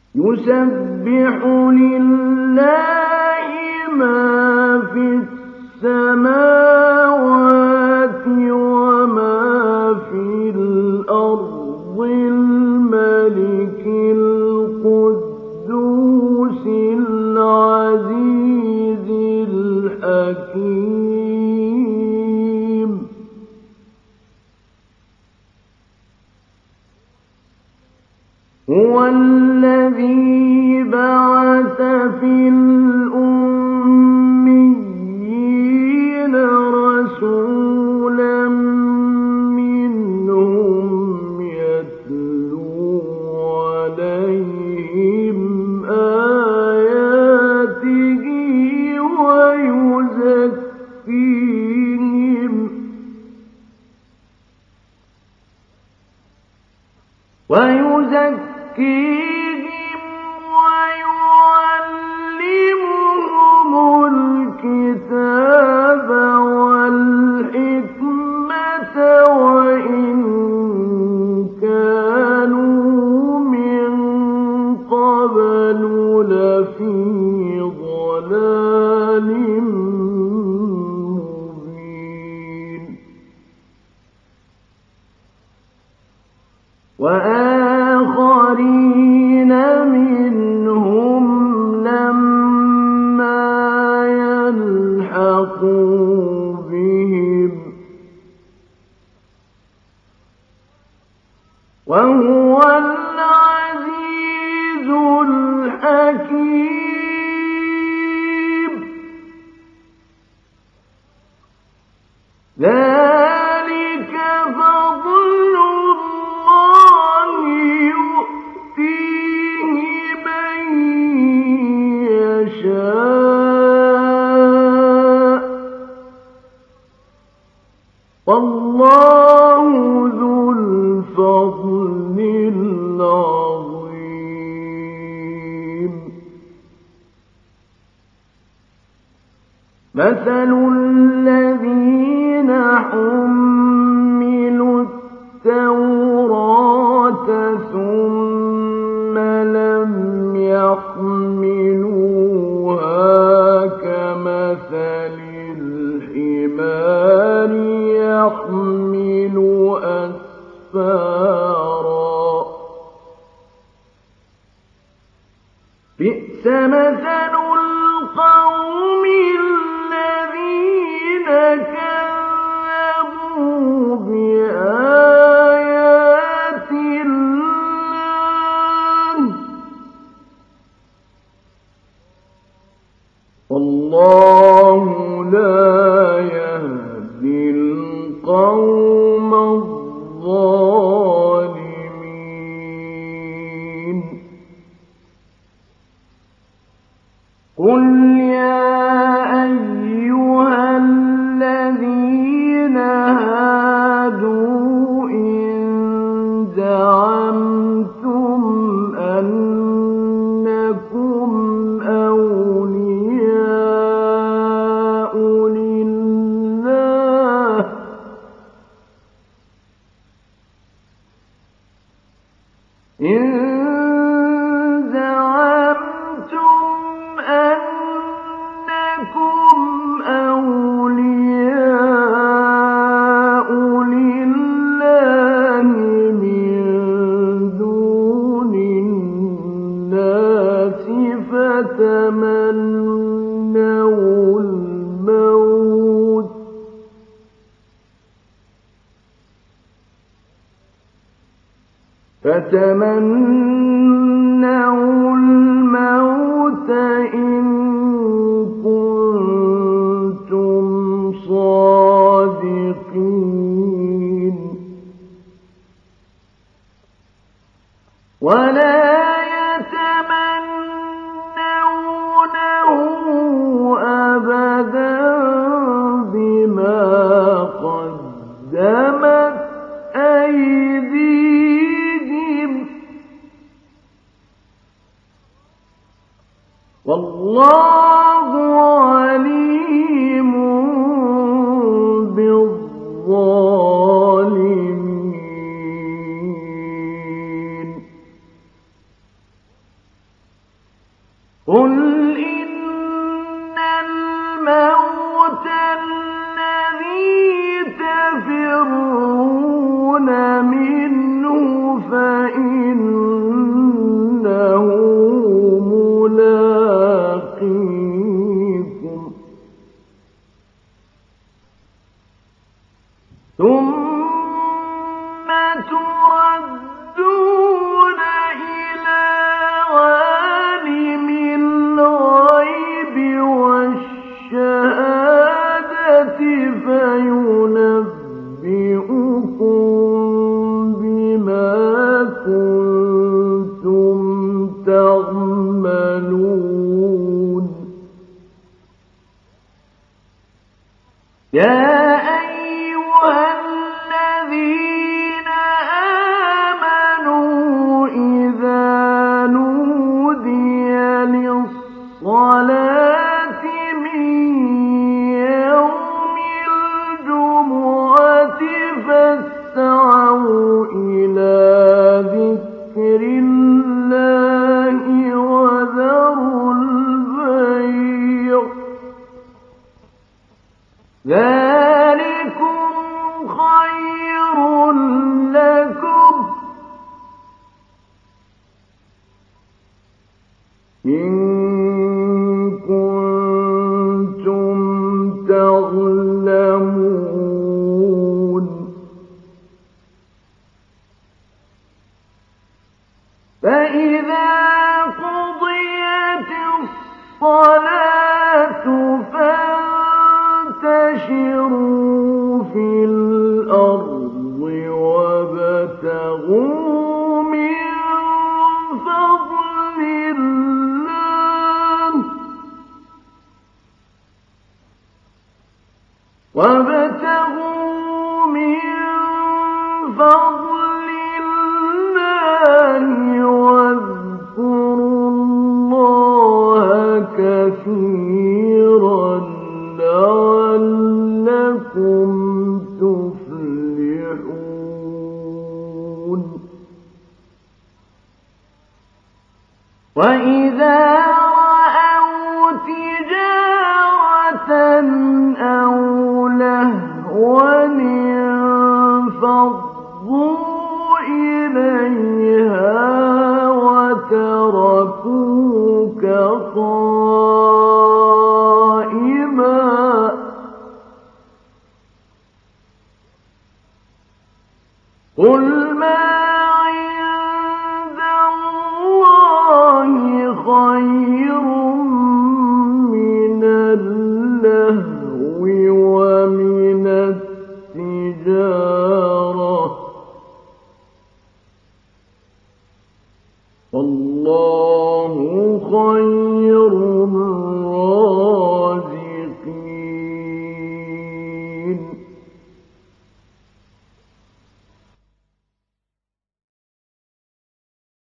يسبح لله ما في السماوات وما في الأرض الملك القدوس العزيز الحكيم هو الذي بعث في الأميين رسولا منهم يتلو عليهم آياته ويزكيهم ويعلمهم الكتاب والحكمة وإن كانوا من قبل لفي ضلال مبين وآخرين منهم لما يلحقوا بهم وهو العزيز الحكيم ذلك فضل الله يؤتيه من يشاء والله ذو الفضل العظيم مثل الذين حملوا التوراة ثم لم يحملوها كمثل الحمار يحمل أسفارا بئس مثل القوم الذين كذبوا بآيات الله والله لا يهدي القوم الظالمين قل يا أيها الذين هادوا إن زعمتم أنكم أولياء لله من دون الناس فتمنوا الموت إن كنتم صادقين ولا يتمنونه أبدا بما قدمت أيديهم والله عليم بالظالمين قُلْ إِنَّ الْمَوْتَ الَّذِي تَفِرُّونَ مِنْهُ فَإِنَّهُ مُلَاقِيكُمْ ثُمَّ تُرَدُّونَ إِلَىٰ عَالِمِ الْغَيْبِ وَالشَّهَادَةِ فَيُنَبِّئُكُم بِمَا كُنتُمْ تَعْمَلُونَ يَا أَيُّهَا الَّذِينَ آمَنُوا إِذَا نُودِيَ لِلصَّلَاةِ مِن يَوْمِ الْجُمُعَةِ فَاسْعَوْا إِلَىٰ ذِكْرِ اللَّهِ وَذَرُوا الْبَيْعَ ۚ ذَٰلِكُمْ خَيْرٌ لَّكُمْ إِن كُنتُمْ تَعْلَمُونَ فَإِذَا قُضِيَتِ الصَّلَاةُ فَانتَشِرُوا فِي الْأَرْضِ وَابْتَغُوا مِن فَضْلِ اللَّهِ واذكروا اللَّهَ كَثِيرًا لَّعَلَّكُمْ تُفْلِحُونَ وَإِذَا رَأَوْا تِجَارَةً أَوْ لَهْوًا انفَضُّوا إِلَيْهَا وَتَرَكُوكَ قَائِمًا ۚ قُلْ مَا عِندَ اللَّهِ خَيْرٌ مِّنَ اللَّهْوِ وَمِنَ التِّجَارَةِ ۚ وَاللَّهُ خَيْرُ الرَّازِقِينَ